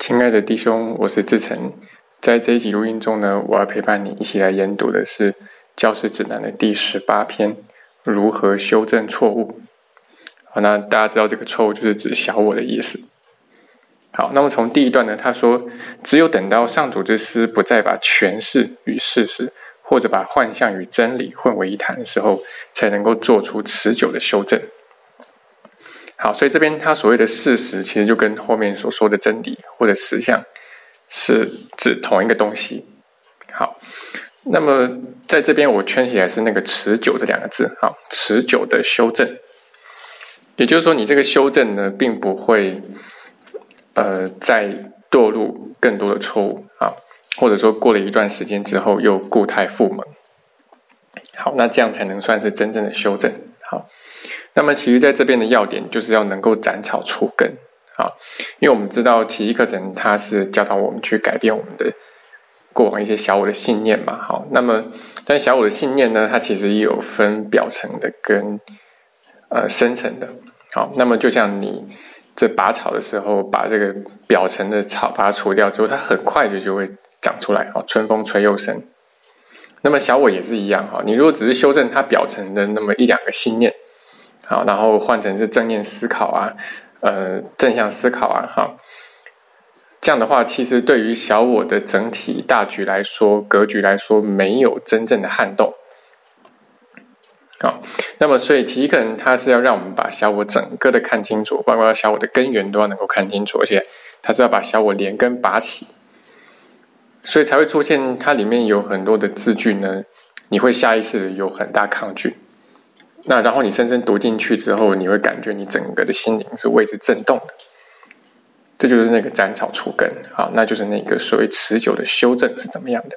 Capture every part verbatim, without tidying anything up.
亲爱的弟兄，我是志成。在这一集录音中呢，我要陪伴你一起来研读的是教师指南的第十八篇，如何修正错误。好，那大家知道这个错误就是指小我的意思。好，那么从第一段呢，他说，只有等到上主之师不再把权势与事实，或者把幻象与真理混为一谈的时候，才能够做出持久的修正。好，所以这边他所谓的事实，其实就跟后面所说的真理或者实相是指同一个东西。好，那么在这边我圈起来是那个持久这两个字，好，持久的修正。也就是说，你这个修正呢，并不会呃再堕入更多的错误啊，或者说过了一段时间之后又故态复萌。好，那这样才能算是真正的修正。好，那么其实在这边的要点就是要能够斩草除根啊，因为我们知道奇迹课程它是教导我们去改变我们的过往一些小我的信念嘛。好，那么但小我的信念呢，它其实也有分表层的跟呃深层的。好，那么就像你这拔草的时候，把这个表层的草把它除掉之后，它很快就就会长出来，春风吹又生。那么小我也是一样，你如果只是修正它表层的那么一两个信念，好，然后换成是正念思考啊，呃，正向思考啊，好，这样的话，其实对于小我的整体大局来说，格局来说，没有真正的撼动。好，那么所以奇迹课程它是要让我们把小我整个的看清楚，包括小我的根源都要能够看清楚，而且它是要把小我连根拔起。所以才会出现它里面有很多的字句呢，你会下意识的有很大抗拒。那然后你深深读进去之后，你会感觉你整个的心灵是为之震动的。这就是那个斩草除根，好，那就是那个所谓持久的修正是怎么样的。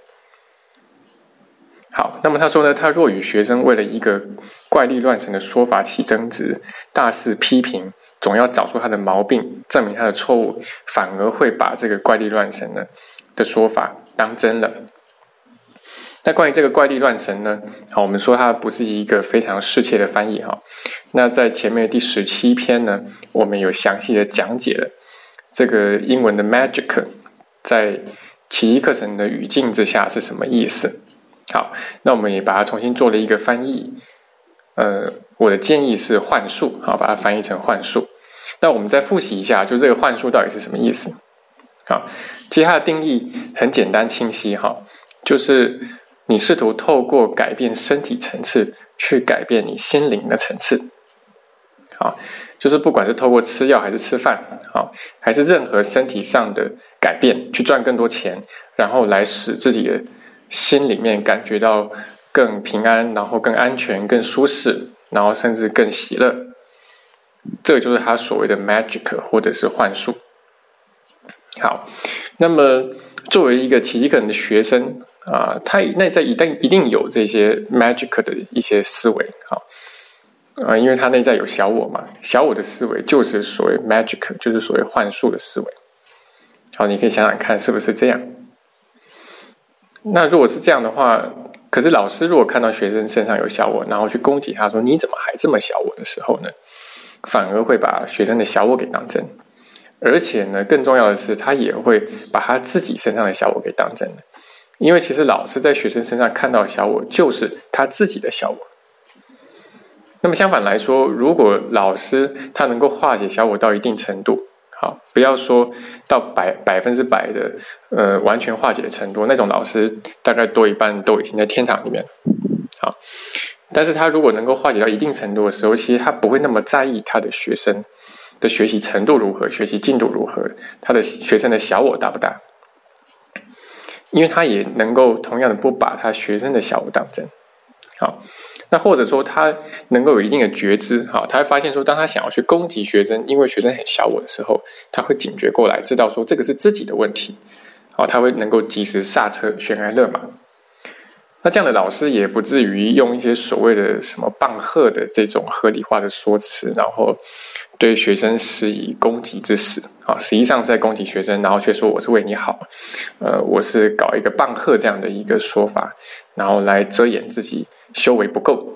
好，那么他说呢，他若与学生为了一个怪力乱神的说法起争执，大肆批评，总要找出他的毛病，证明他的错误，反而会把这个怪力乱神呢的说法当真了。那关于这个怪力乱神呢，好，我们说它不是一个非常适切的翻译哈。那在前面的第十七篇呢，我们有详细的讲解了这个英文的 magic 在奇迹课程的语境之下是什么意思。好，那我们也把它重新做了一个翻译。呃，我的建议是幻术，好，把它翻译成幻术。那我们再复习一下，就这个幻术到底是什么意思？好，其实它的定义很简单清晰哈，就是你试图透过改变身体层次去改变你心灵的层次。好，就是不管是透过吃药还是吃饭，好，还是任何身体上的改变去赚更多钱，然后来使自己的心里面感觉到更平安，然后更安全，更舒适，然后甚至更喜乐。这个就是他所谓的 magic 或者是幻术。好，那么作为一个奇迹课程的学生啊，他内在一定一定有这些 magic 的一些思维，好，啊，因为他内在有小我嘛，小我的思维就是所谓 magic， 就是所谓幻术的思维。好，你可以想想看是不是这样？那如果是这样的话，可是老师如果看到学生身上有小我，然后去攻击他说你怎么还这么小我的时候呢，反而会把学生的小我给当真。而且呢，更重要的是，他也会把他自己身上的小我给当真的，因为其实老师在学生身上看到的小我，就是他自己的小我。那么相反来说，如果老师他能够化解小我到一定程度，好，不要说到百百分之百的呃完全化解的程度，那种老师大概多一半都已经在天堂里面了。好，但是他如果能够化解到一定程度的时候，其实他不会那么在意他的学生的学习程度如何，学习进度如何，他的学生的小我大不大，因为他也能够同样的不把他学生的小我当真。好，那或者说他能够有一定的觉知，好，他会发现说，当他想要去攻击学生，因为学生很小我的时候，他会警觉过来，知道说这个是自己的问题，好，他会能够及时刹车，悬崖勒马。那这样的老师也不至于用一些所谓的什么棒喝的这种合理化的说辞，然后对学生施以攻击之实，啊，实际上是在攻击学生，然后却说我是为你好，呃，我是搞一个棒喝这样的一个说法，然后来遮掩自己修为不够。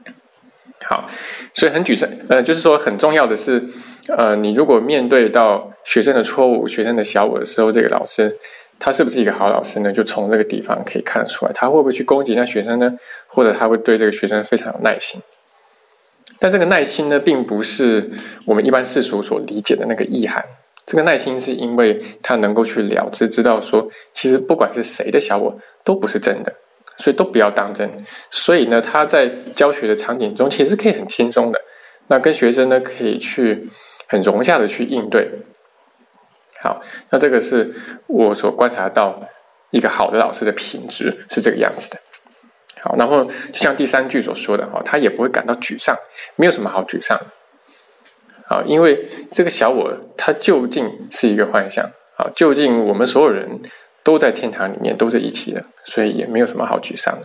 好，所以很举证，呃，就是说很重要的是，呃，你如果面对到学生的错误、学生的小我的时候，这个老师他是不是一个好老师呢？就从这个地方可以看得出来，他会不会去攻击那学生呢？或者他会对这个学生非常有耐心？但这个耐心呢，并不是我们一般世俗所理解的那个意涵。这个耐心是因为他能够去了知，知道说，其实不管是谁的小我都不是真的，所以都不要当真。所以呢，他在教学的场景中其实可以很轻松的，那跟学生呢可以去很融洽的去应对。好，那这个是我所观察到一个好的老师的品质是这个样子的。好，然后就像第三句所说的，他也不会感到沮丧，没有什么好沮丧的。好，因为这个小我它究竟是一个幻象，好，究竟我们所有人都在天堂里面，都是一体的，所以也没有什么好沮丧的。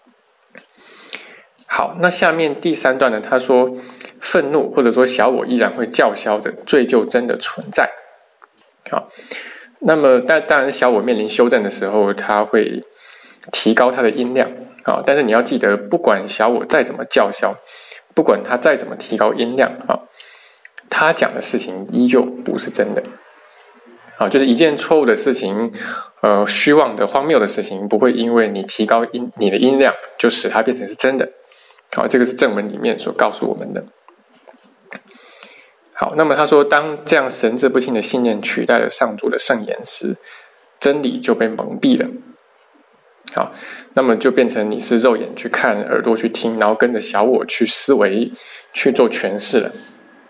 好，那下面第三段呢，他说愤怒或者说小我依然会叫嚣着罪就真的存在。好，那么但当然小我面临修正的时候，他会提高它的音量。好，但是你要记得，不管小我再怎么叫嚣，不管他再怎么提高音量，好，他讲的事情依旧不是真的。好，就是一件错误的事情，呃，虚妄的、荒谬的事情，不会因为你提高音你的音量，就使它变成是真的。好，这个是正文里面所告诉我们的。好，那么他说，当这样神志不清的信念取代了上主的圣言时，真理就被蒙蔽了。好，那么就变成你是肉眼去看，耳朵去听，然后跟着小我去思维，去做诠释了。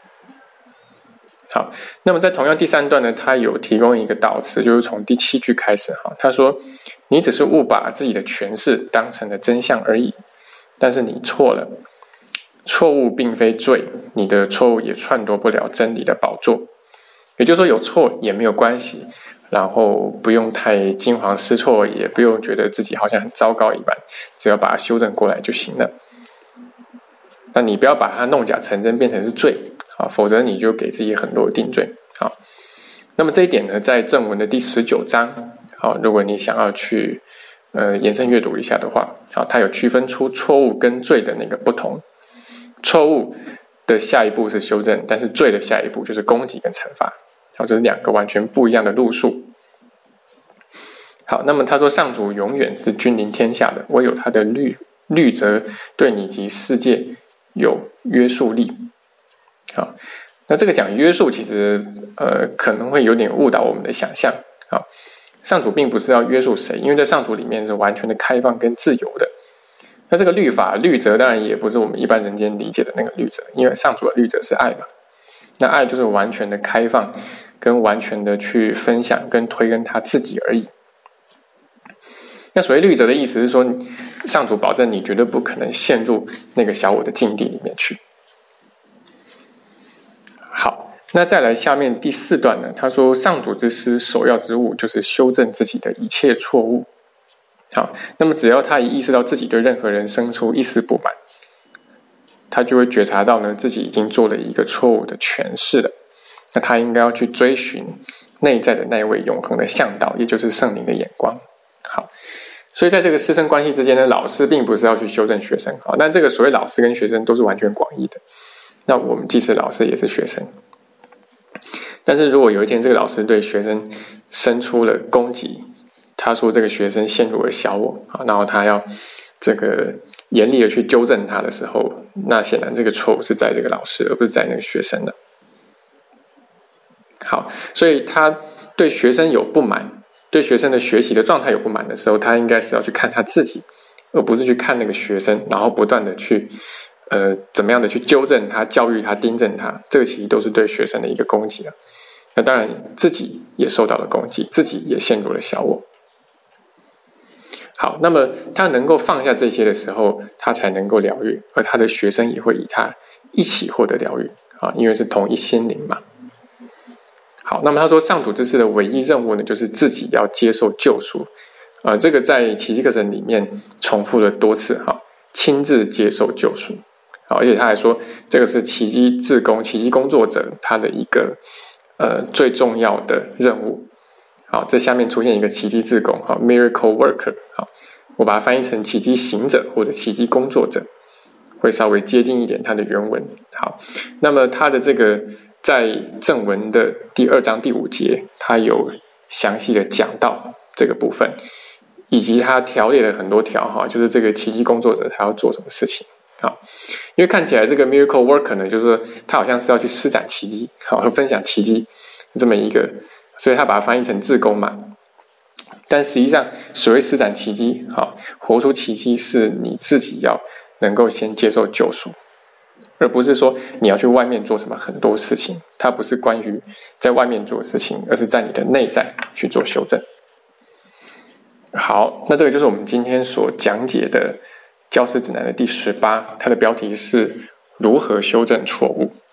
好，那么在同样第三段呢，他有提供一个导词，就是从第七句开始。哈，他说：“你只是误把自己的诠释当成了真相而已，但是你错了。错误并非罪，你的错误也篡夺不了真理的宝座。也就是说，有错也没有关系。”然后不用太惊慌失措，也不用觉得自己好像很糟糕一般，只要把它修正过来就行了。那你不要把它弄假成真变成是罪啊，否则你就给自己很多定罪啊。那么这一点呢，在正文的第十九章啊，如果你想要去呃延伸阅读一下的话，啊，它有区分出错误跟罪的那个不同。错误的下一步是修正，但是罪的下一步就是攻击跟惩罚。好，这是两个完全不一样的路数。好，那么他说，上主永远是君临天下的，唯有他的律律则对你及世界有约束力。好，那这个讲约束，其实呃可能会有点误导我们的想象。好，上主并不是要约束谁，因为在上主里面是完全的开放跟自由的。那这个律法律则当然也不是我们一般人间理解的那个律则，因为上主的律则是爱嘛。那爱就是完全的开放，跟完全的去分享跟推跟他自己而已。那所谓律则的意思是说，上主保证你绝对不可能陷入那个小我的境地里面去。好，那再来下面第四段呢，他说上主之师首要之务就是修正自己的一切错误。好，那么只要他一意识到自己对任何人生出一丝不满，他就会觉察到呢，自己已经做了一个错误的诠释了。那他应该要去追寻内在的那一位永恒的向导，也就是圣灵的眼光。好，所以在这个师生关系之间呢，老师并不是要去修正学生，好，但这个所谓老师跟学生都是完全广义的。那我们既是老师，也是学生。但是如果有一天这个老师对学生生出了攻击，他说这个学生陷入了小我，然后他要这个严厉的去纠正他的时候，那显然这个错误是在这个老师，而不是在那个学生的。好，所以他对学生有不满，对学生的学习的状态有不满的时候，他应该是要去看他自己，而不是去看那个学生，然后不断的去呃怎么样的去纠正他、教育他、订正他，这个其实都是对学生的一个攻击了。那当然自己也受到了攻击，自己也陷入了小我。好，那么他能够放下这些的时候，他才能够疗愈，而他的学生也会与他一起获得疗愈啊，因为是同一心灵嘛。好，那么他说上主之师的唯一任务呢，就是自己要接受救赎，啊、呃，这个在奇迹课程里面重复了多次哈，亲自接受救赎，好，而且他还说这个是奇迹志工、奇迹工作者他的一个呃最重要的任务。好，这下面出现一个奇迹志工，好 ，miracle worker， 好，我把它翻译成奇迹行者或者奇迹工作者，会稍微接近一点它的原文。好，那么它的这个在正文的第二章第五节，他有详细的讲到这个部分，以及他条列了很多条哈，就是这个奇迹工作者他要做什么事情啊？因为看起来这个 miracle worker 呢，就是说他好像是要去施展奇迹，好，分享奇迹这么一个，所以他把它翻译成志工嘛。但实际上，所谓施展奇迹，好，活出奇迹是你自己要能够先接受救赎，而不是说你要去外面做什么很多事情。它不是关于在外面做事情，而是在你的内在去做修正。好，那这个就是我们今天所讲解的教师指南的第十八，它的标题是如何修正错误。